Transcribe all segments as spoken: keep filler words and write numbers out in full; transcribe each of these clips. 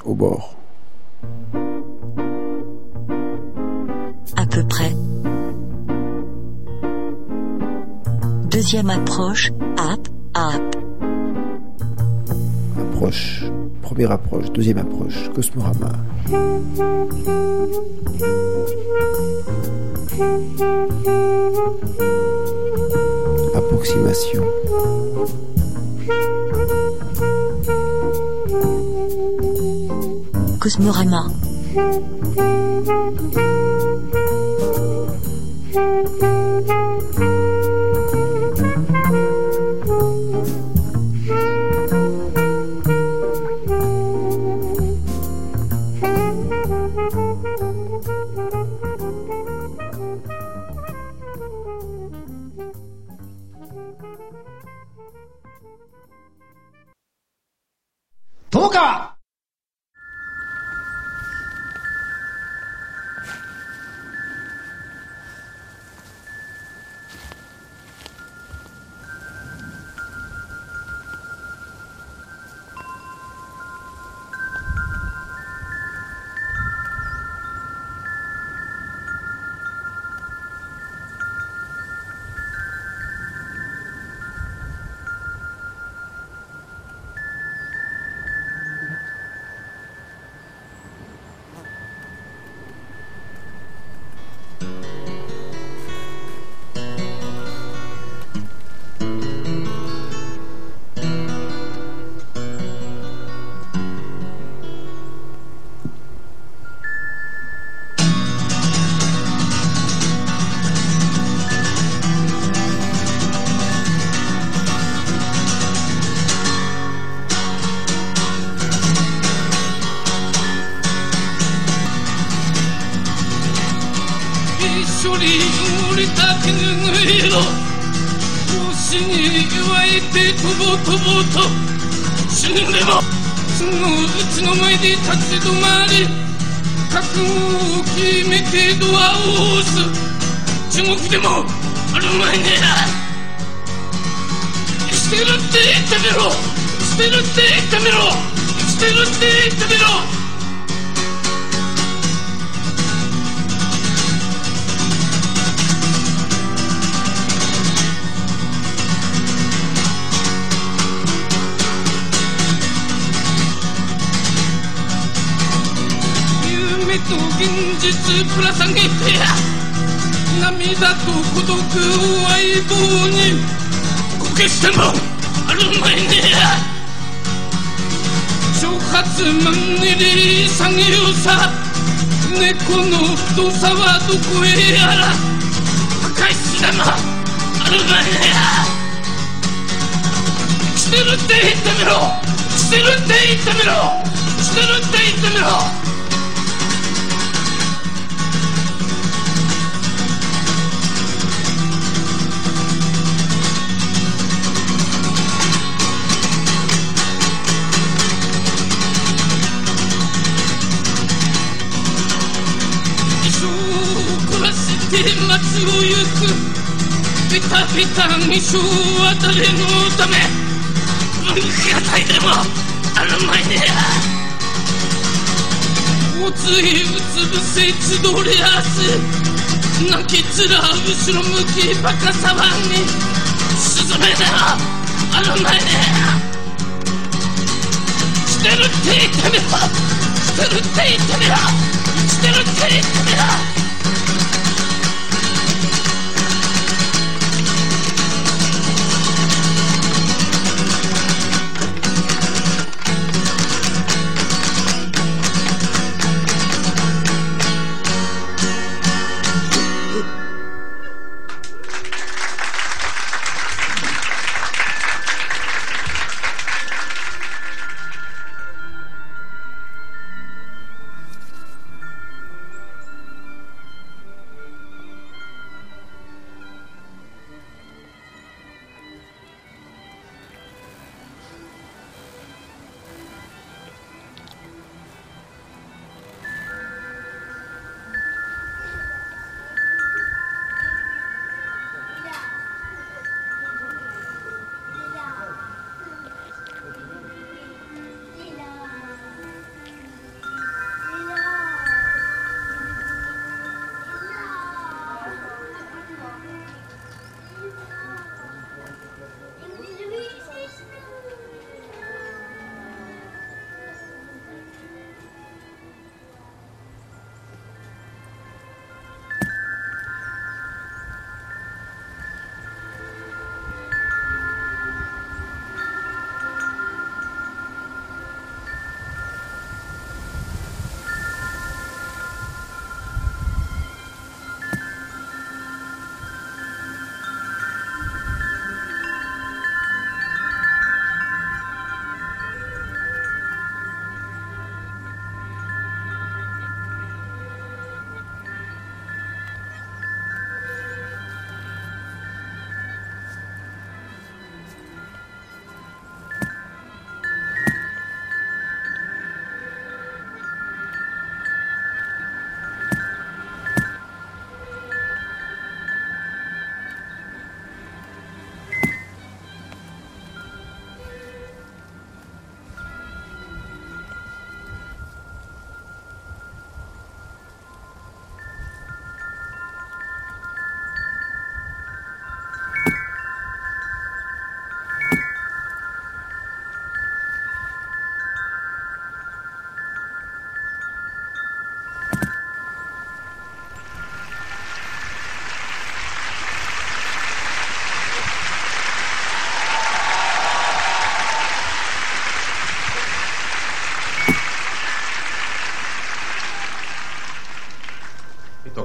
Au bord. À peu près. Deuxième approche, up, up. Approche. Première approche. Deuxième approche. Cosmorama. Approximation. Cosmorama. Tomokawa!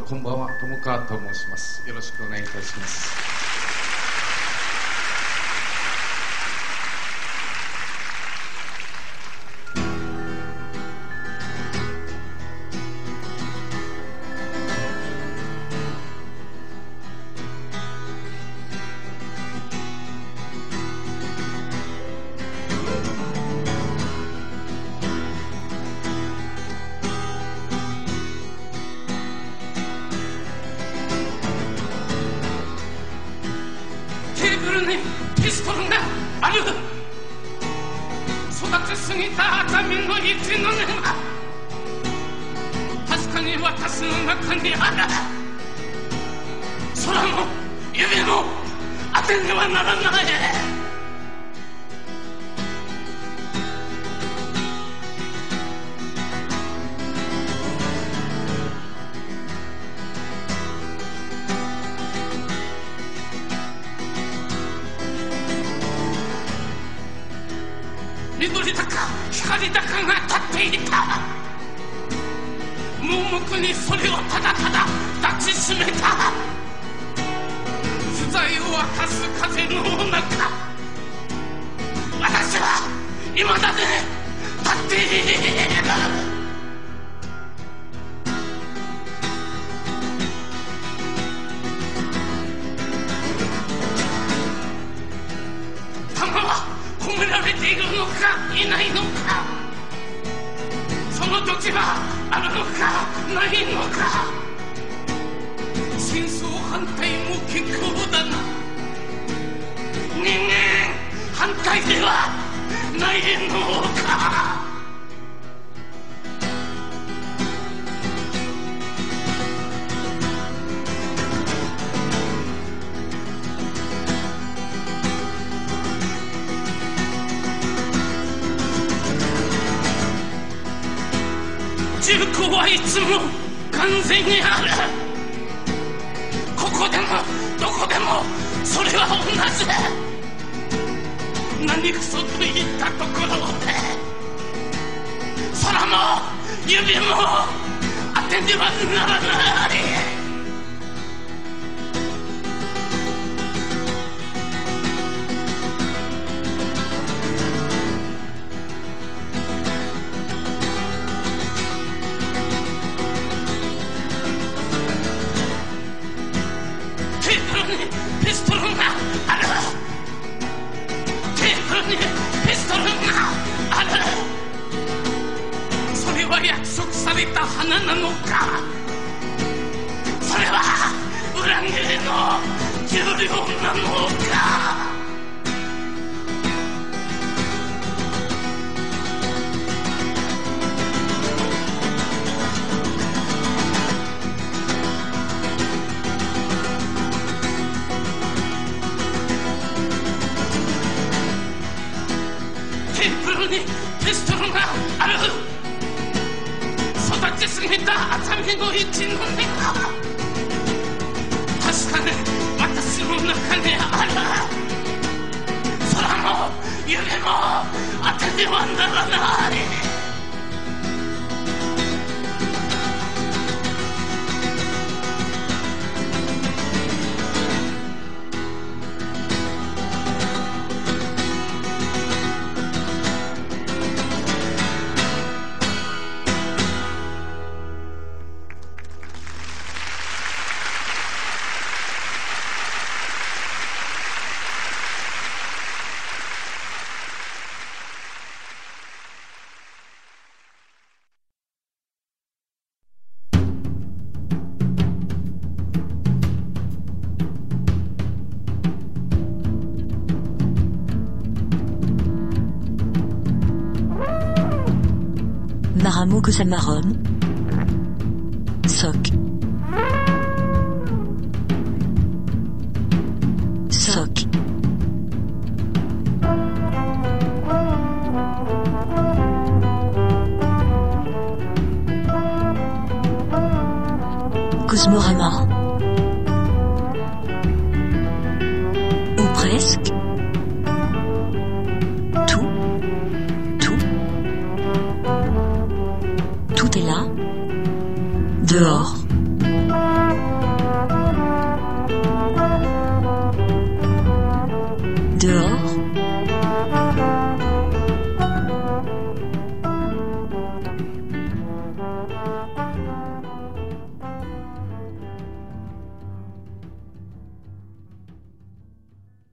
こんばんは、友川と申します。よろしくお願いいたします。 ピストルがある。育ちすぎた熱海の一の根が確かに私の中にある。空も指も当てねはならない。緑高光高が立っていた。盲目にそれをただただ抱きしめた。不在を明かす風の中、私は未だに立っている。褒められているのかいないのか、その時はあるのかないのか。戦争反対も結構だな。人間反対ではないのか。銃口はいつも完全にある。ここでもどこでもそれは同じ。何くそといったところで空も指も当てにはならない。ピストルがある。テーブルにピストルがある。それは約束された花なのか、それは裏切りの重量なのか。テーブルにピストルがある。育ちすぎた熱海の一の根が確かに私の中にある。空も指も当てにはならない。 Maramo Cosamarum, Soc. Soc. Cosmorama. Ou presque. Tout. Tout. Tout est là. Dehors.